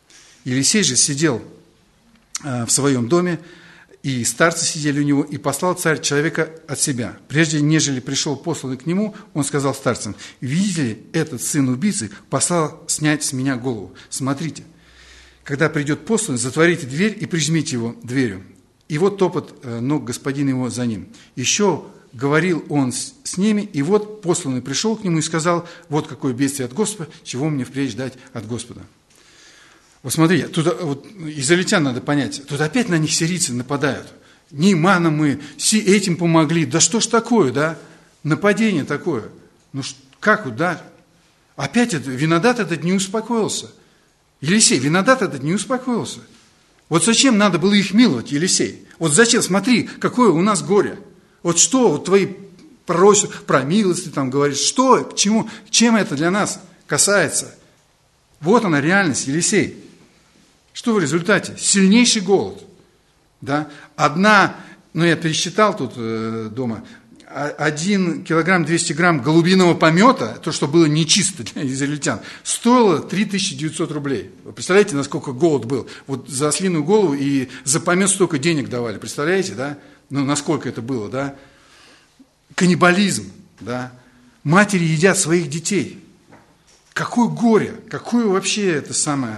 Елисей же сидел в своем доме, и старцы сидели у него, и послал царь человека от себя. Прежде нежели пришел посланный к нему, он сказал старцам: видите ли, этот сын убийцы послал снять с меня голову. Смотрите, когда придет посланный, затворите дверь и прижмите его дверью. И вот топот ног господина его за ним. Еще говорил он с ними, и вот посланный пришел к нему и сказал: вот какое бедствие от Господа, чего мне впредь ждать от Господа. Вот смотрите, тут вот, израильтян надо понять, тут опять на них сирийцы нападают. Неймана мы, этим помогли, да что ж такое, да? Нападение такое. Ну как вот, да? Опять это, Винодат этот не успокоился. Елисей, Винодат этот не успокоился. Вот зачем надо было их миловать, Елисей? Вот зачем, смотри, какое у нас горе. Вот что, вот твои пророчества про милость ты там говоришь, что, к чему, чем это для нас касается? Вот она реальность, Елисей. Что в результате? Сильнейший голод. Да? Одна, ну я пересчитал тут э, дома, один килограмм двести грамм голубиного помета, то, что было нечисто для израильтян, стоило три тысячи девятьсот рублей. Вы представляете, насколько голод был? Вот за ослиную голову и за помет столько денег давали. Представляете, да? Ну, насколько это было, да? Каннибализм, да? Матери едят своих детей. Какое горе, какое вообще это самое...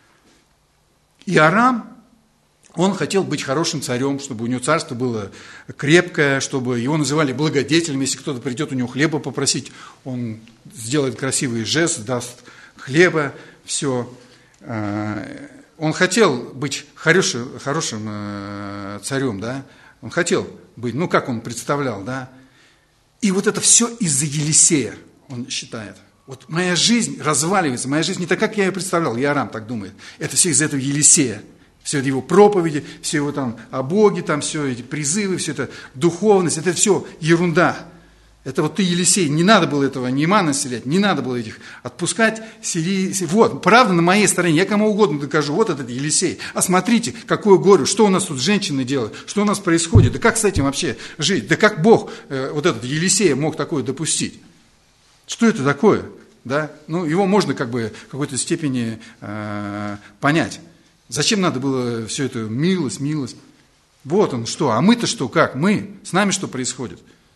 И Арам, он хотел быть хорошим царем, чтобы у него царство было крепкое, чтобы его называли благодетелем. Если кто-то придет у него хлеба попросить, он сделает красивый жест, даст хлеба, все. Он хотел быть хорошим, хорошим царем, да? Он хотел быть, ну как он представлял, да? И вот это все из-за Елисея, он считает. Вот моя жизнь разваливается, моя жизнь не так, как я ее представлял, и Арам так думает. Это все из-за этого Елисея. Все это его проповеди, все его там о Боге, там все эти призывы, все это духовность, это все ерунда. Это вот ты, Елисей, не надо было этого Неймана селять, не надо было этих отпускать. Сели, вот, правда на моей стороне, я кому угодно докажу, вот этот Елисей. А смотрите, какое горе, что у нас тут женщины делают, что у нас происходит, да как с этим вообще жить, да как Бог, э, вот этот Елисей мог такое допустить. Что это такое? Да? Ну, его можно как бы в какой-то степени э, понять. Зачем надо было все это милость, милость? Вот он что, а мы-то что, как? Мы, с нами что происходит?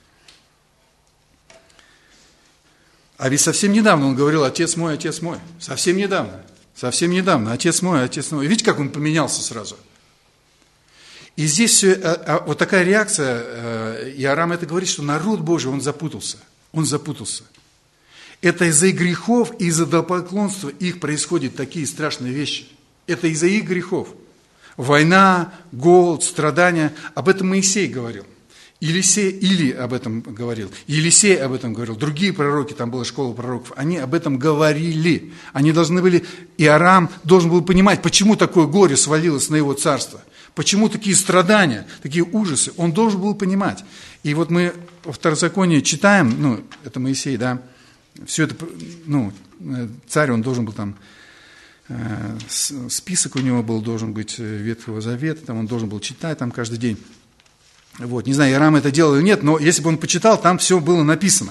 А ведь совсем недавно он говорил: отец мой, отец мой. Совсем недавно, совсем недавно, отец мой, отец мой. Видите, как он поменялся сразу? И здесь все, вот такая реакция, и Арам это говорит, что народ Божий, он запутался, он запутался. Это из-за их грехов и из-за идолопоклонства их происходят такие страшные вещи. Это из-за их грехов. Война, голод, страдания. Об этом Моисей говорил. Елисей, Или об этом говорил. Елисей об этом говорил. Другие пророки, там была школа пророков, они об этом говорили. Они должны были, и Арам должен был понимать, почему такое горе свалилось на его царство. Почему такие страдания, такие ужасы. Он должен был понимать. И вот мы во Второзаконии читаем, ну, это Моисей, да, все это, ну, царь, он должен был там, э, список у него был, должен быть Ветхого Завета, там он должен был читать там каждый день. Вот, не знаю, Арам это делал или нет, но если бы он почитал, там все было написано.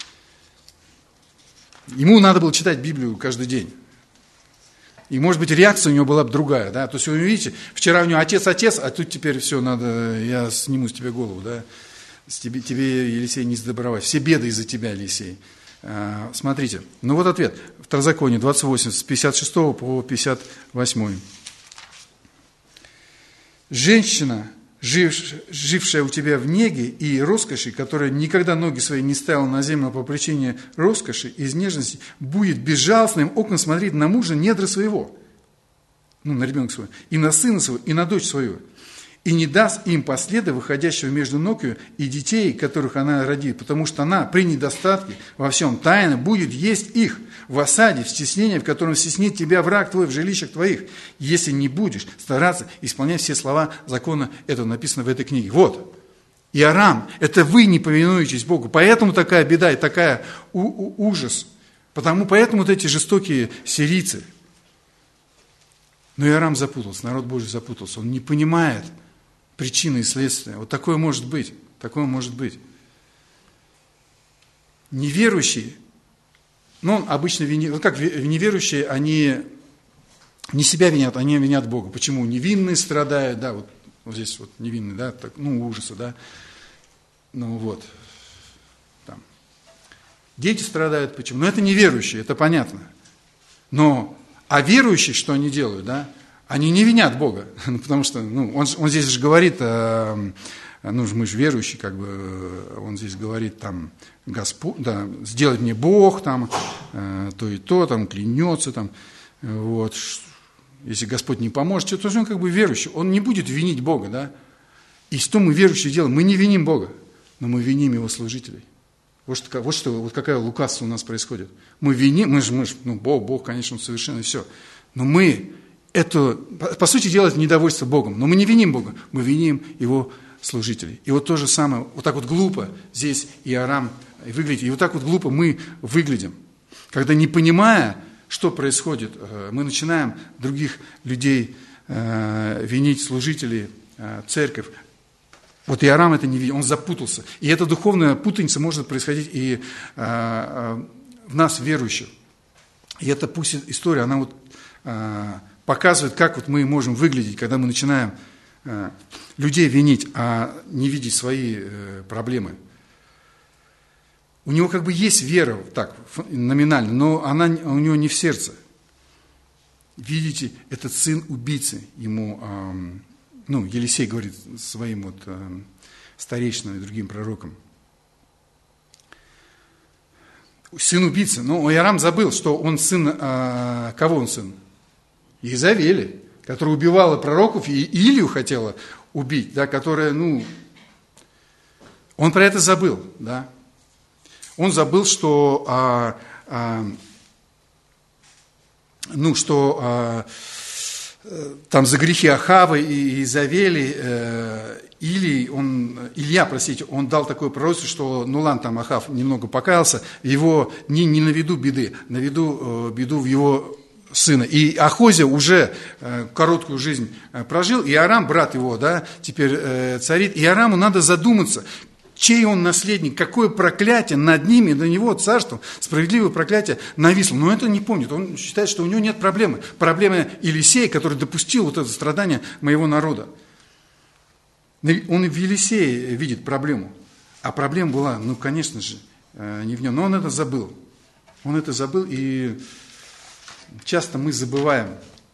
Ему надо было читать Библию каждый день. И, может быть, реакция у него была бы другая, да. То есть, вы видите, вчера у него отец-отец, а тут теперь все, надо, я сниму с тебя голову, да. Тебе, тебе, Елисей, не сдобровать. Все беды из-за тебя, Елисей. А, смотрите, ну вот ответ. Второзаконие двадцать восемь, с пятьдесят шестого по пятьдесят восьмой. Женщина, жившая у тебя в неге и роскоши, которая никогда ноги свои не ставила на землю по причине роскоши и изнеженности, будет безжалостным оком смотреть на мужа недра своего, ну, на ребенка своего, и на сына своего, и на дочь свою, и не даст им последа, выходящего между ног ее, и детей, которых она родит, потому что она при недостатке во всем тайно будет есть их в осаде, в стеснении, в котором стеснит тебя враг твой в жилищах твоих, если не будешь стараться исполнять все слова закона этого, написано в этой книге. Вот. И Арам, это вы не повинуетесь Богу, поэтому такая беда и такая у- у- ужас, потому, поэтому вот эти жестокие сирийцы. Но и Арам запутался, народ Божий запутался, он не понимает причины и следствия. Вот такое может быть, такое может быть. Неверующие, ну, обычно, вот как неверующие, они не себя винят, они винят Бога. Почему? Невинные страдают, да, вот, вот здесь вот невинные, да, так, ну, ужасы, да. Ну, вот. Там. Дети страдают, почему? Ну, это неверующие, это понятно. Но, а верующие, что они делают, да? Они не винят Бога, потому что, ну, он, он здесь же говорит, э, ну, мы же верующие, как бы, он здесь говорит, там, Господь, да, сделать мне Бог, там, э, то и то, там, клянется, там, вот, если Господь не поможет, то он как бы верующий, он не будет винить Бога, да. И что мы верующие делаем? Мы не виним Бога, но мы виним Его служителей. Вот что, вот что, вот какая лукавство у нас происходит. Мы виним, мы же, мы же, ну, Бог, Бог, конечно, Он совершенный, все. Но мы это, по, по сути дела, это недовольство Богом. Но мы не виним Бога, мы виним Его служителей. И вот то же самое, вот так вот глупо здесь Иорам выглядит. И вот так вот глупо мы выглядим. Когда, не понимая, что происходит, мы начинаем других людей винить, служителей, церковь. Вот Иорам это не видел, он запутался. И эта духовная путаница может происходить и в нас, верующих. И эта пусть история, она вот показывает, как вот мы можем выглядеть, когда мы начинаем людей винить, а не видеть свои проблемы. У него как бы есть вера, так, номинально, но она у него не в сердце. Видите, этот сын убийцы, ему, э, ну, Елисей говорит своим вот э, старейшинам и другим пророкам. Сын убийцы, но Иорам забыл, что он сын, э, кого он сын? Иезавели, которая убивала пророков, и Илию хотела убить, да, которая, ну, он про это забыл, да. Он забыл, что, а, а, ну, что а, там за грехи Ахавы и Иезавели э, Илий, он, Илья, простите, он дал такое пророчество, что, ну ладно, там Ахав немного покаялся, его не, не на виду беды, на виду э, беду в его сына. И Ахозия уже э, короткую жизнь э, прожил, и Иорам, брат его, да, теперь э, царит. И Иораму надо задуматься, чей он наследник, какое проклятие над ним и на него царством, справедливое проклятие нависло. Но это не помнит, он считает, что у него нет проблемы. Проблема Елисея, который допустил вот это страдание моего народа. Он и в Елисее видит проблему. А проблема была, ну, конечно же, не в нем. Но он это забыл. Он это забыл, и часто мы забываем.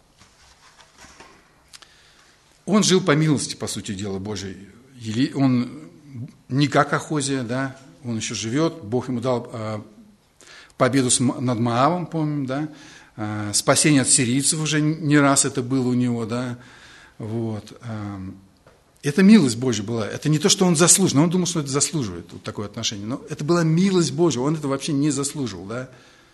Он жил по милости, по сути дела, Божией. Он не как Ахозия, да, он еще живет, Бог ему дал э, победу с, над Моавом, помним, да, э, спасение от сирийцев уже не раз это было у него, да, вот. Э, это милость Божья была, это не то, что он заслужил, он думал, что это заслуживает, вот такое отношение, но это была милость Божья, он это вообще не заслуживал, да.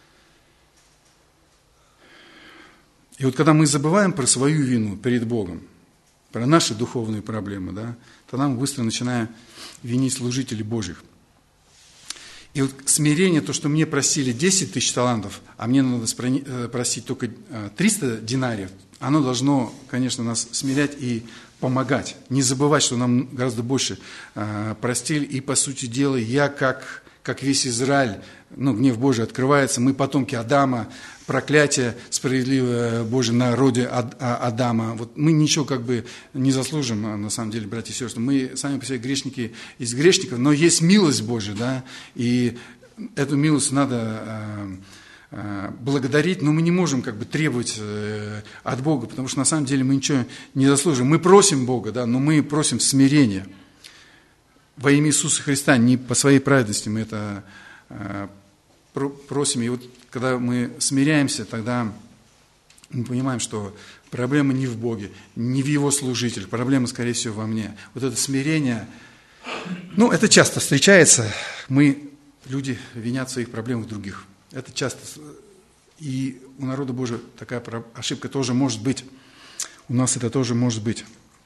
И вот когда мы забываем про свою вину перед Богом, про наши духовные проблемы, да, тогда мы быстро начинаем винить служителей Божьих. И вот смирение, то, что мне просили десять тысяч талантов, а мне надо просить только триста динариев, оно должно, конечно, нас смирять и помогать. Не забывать, что нам гораздо больше простили. И, по сути дела, я, как, как весь Израиль, ну, гнев Божий открывается, мы потомки Адама, проклятие справедливое Божие на роде Адама. Вот мы ничего как бы не заслужим, на самом деле, братья и сестры. Мы сами по себе грешники из грешников, но есть милость Божия, да, и эту милость надо благодарить, но мы не можем как бы требовать от Бога, потому что на самом деле мы ничего не заслужим. Мы просим Бога, да, но мы просим смирения. Во имя Иисуса Христа, не по своей праведности мы это просим. И вот когда мы смиряемся, тогда мы понимаем, что проблема не в Боге, не в Его служителях, проблема, скорее всего, во мне. Вот это смирение, ну, это часто встречается. Мы, люди, винят в своих проблемах других. Это часто. И у народа Божьего такая ошибка тоже может быть. У нас это тоже может быть.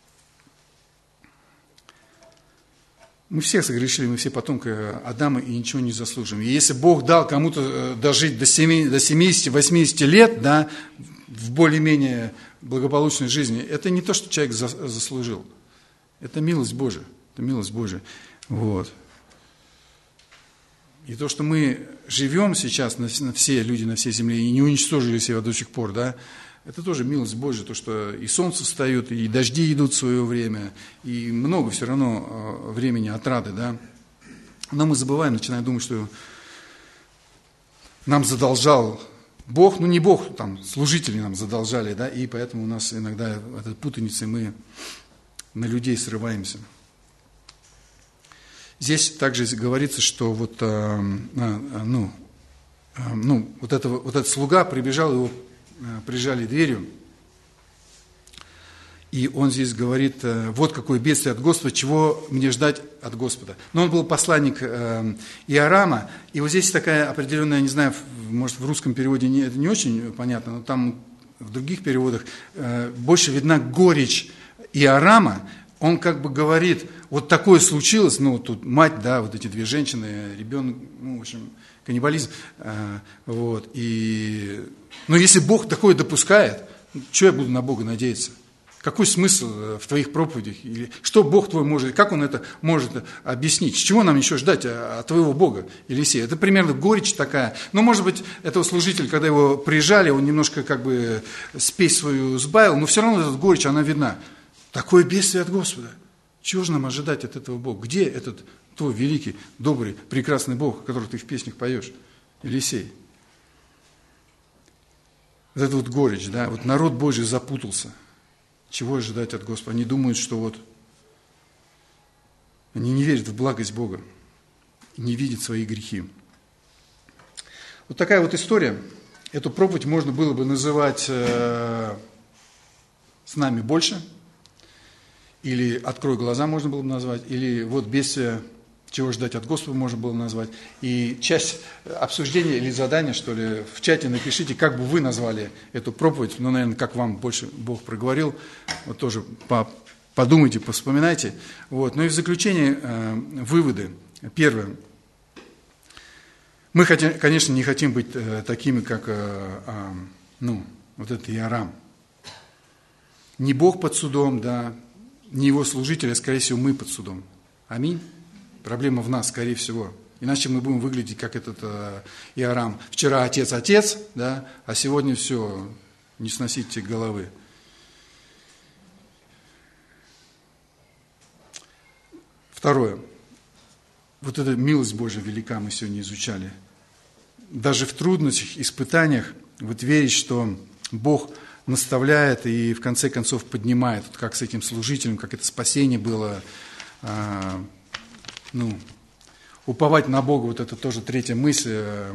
Мы все согрешили, мы все потомки Адама и ничего не заслуживаем. И если Бог дал кому-то дожить до семидесяти-восьмидесяти лет, да, в более-менее благополучной жизни, это не то, что человек заслужил. Это милость Божия. Это милость Божия. Вот. И то, что мы живем сейчас, на все люди на всей земле, и не уничтожили себя до сих пор, да, это тоже милость Божья, то, что и солнце встает, и дожди идут в свое время, и много все равно времени отрады, да. Но мы забываем, начинаем думать, что нам задолжал Бог, ну не Бог, там служители нам задолжали, да, и поэтому у нас иногда в этой путанице мы на людей срываемся. Здесь также говорится, что вот, э, ну, э, ну, вот, это, вот этот слуга прибежал, его э, прижали дверью, и он здесь говорит, э, вот какое бедствие от Господа, чего мне ждать от Господа. Но он был посланник э, Иорама, и вот здесь такая определенная, не знаю, может в русском переводе не, это не очень понятно, но там в других переводах э, больше видна горечь Иорама. Он как бы говорит, вот такое случилось, ну, тут мать, да, вот эти две женщины, ребенок, ну, в общем, каннибализм, э, вот, и, но если Бог такое допускает, что я буду на Бога надеяться? Какой смысл в твоих проповедях? Или что Бог твой может, как Он это может объяснить? С чего нам еще ждать от твоего Бога, Елисея? Это примерно горечь такая. Но, может быть, этого служителя, когда его прижали, он немножко как бы спесь свою сбавил, но все равно эта горечь, она видна. Такое бедствие от Господа. Чего же нам ожидать от этого Бога? Где этот твой великий, добрый, прекрасный Бог, который ты в песнях поешь, Елисей? Вот это вот горечь, да, вот народ Божий запутался. Чего ожидать от Господа? Они думают, что вот они не верят в благость Бога, не видят свои грехи. Вот такая вот история. Эту проповедь можно было бы называть э, «С нами больше», или «Открой глаза» можно было бы назвать, или вот «Бедствие, чего ждать от Господа» можно было назвать. И часть обсуждения или задания, что ли, в чате напишите, как бы вы назвали эту проповедь, ну, наверное, как вам больше Бог проговорил, вот тоже подумайте, повспоминайте. Вот. Ну и в заключение э, выводы. Первое. Мы, хотим, конечно, не хотим быть э, такими, как, э, э, ну, вот этот Иорам. Не Бог под судом, да, не его служители, а, скорее всего, мы под судом. Аминь. Проблема в нас, скорее всего. Иначе мы будем выглядеть, как этот э, Иорам. Вчера отец отец, да, а сегодня все, не сносите головы. Второе. Вот эта милость Божья велика, мы сегодня изучали. Даже в трудностях, испытаниях, вот верить, что Бог наставляет и в конце концов поднимает, вот как с этим служителем, как это спасение было, э, ну, уповать на Бога, вот это тоже третья мысль, э,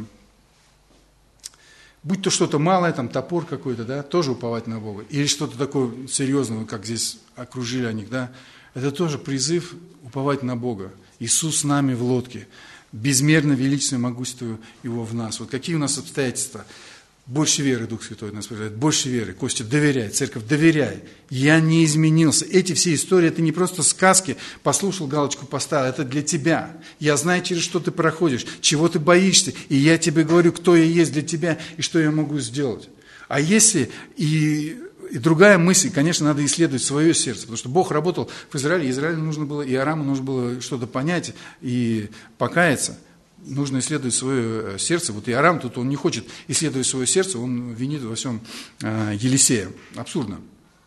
будь то что-то малое, там топор какой-то, да, тоже уповать на Бога, или что-то такое серьезное, как здесь окружили они, да, это тоже призыв уповать на Бога. Иисус с нами в лодке, безмерно величественное могущество Его в нас. Вот какие у нас обстоятельства? Больше веры, Дух Святой нас проявляет, больше веры. Костя, доверяй, церковь, доверяй. Я не изменился. Эти все истории, это не просто сказки, послушал, галочку поставил, это для тебя. Я знаю, через что ты проходишь, чего ты боишься, и я тебе говорю, кто я есть для тебя и что я могу сделать. А если и, и другая мысль, конечно, надо исследовать свое сердце, потому что Бог работал в Израиле, Израилю нужно было, и Иораму нужно было что-то понять и покаяться. Нужно исследовать свое сердце. Вот Иорам тут, он не хочет исследовать свое сердце, он винит во всем э, Елисея. Абсурдно.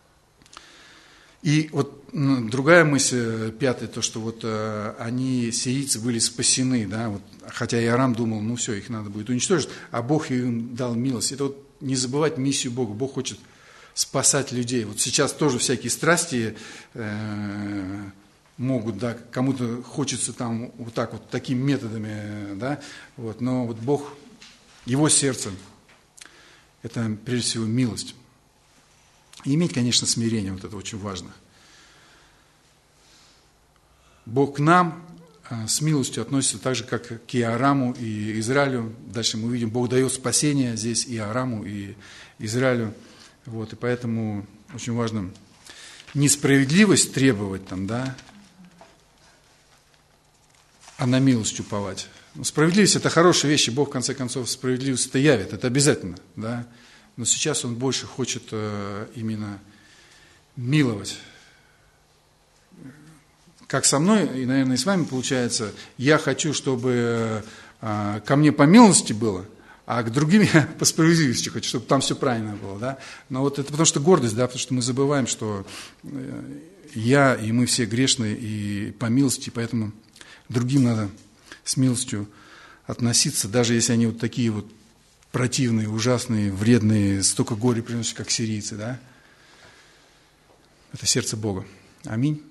И вот ну, другая мысль, пятая, то, что вот э, они, сирийцы, были спасены, да, вот, хотя Иорам думал, ну все, их надо будет уничтожить, а Бог им дал милость. Это вот не забывать миссию Бога. Бог хочет спасать людей. Вот сейчас тоже всякие страсти э, могут, да, кому-то хочется там вот так вот, такими методами, да, вот, но вот Бог, Его сердце, это прежде всего милость. И иметь, конечно, смирение, вот это очень важно. Бог к нам с милостью относится так же, как к Иораму и Израилю. Дальше мы увидим, Бог дает спасение здесь и Иораму, и Израилю. Вот, и поэтому очень важно несправедливость требовать там, да, а на милость уповать. Но справедливость – это хорошая вещь, и Бог, в конце концов, справедливость это явит, это обязательно, да. Но сейчас Он больше хочет э, именно миловать. Как со мной, и, наверное, и с вами получается, я хочу, чтобы ко мне по милости было, а к другим я по справедливости хочу, чтобы там все правильно было, да. Но вот это потому что гордость, да, потому что мы забываем, что я и мы все грешные и по милости, поэтому другим надо с милостью относиться, даже если они вот такие вот противные, ужасные, вредные, столько горя приносят, как сирийцы, да. Это сердце Бога. Аминь.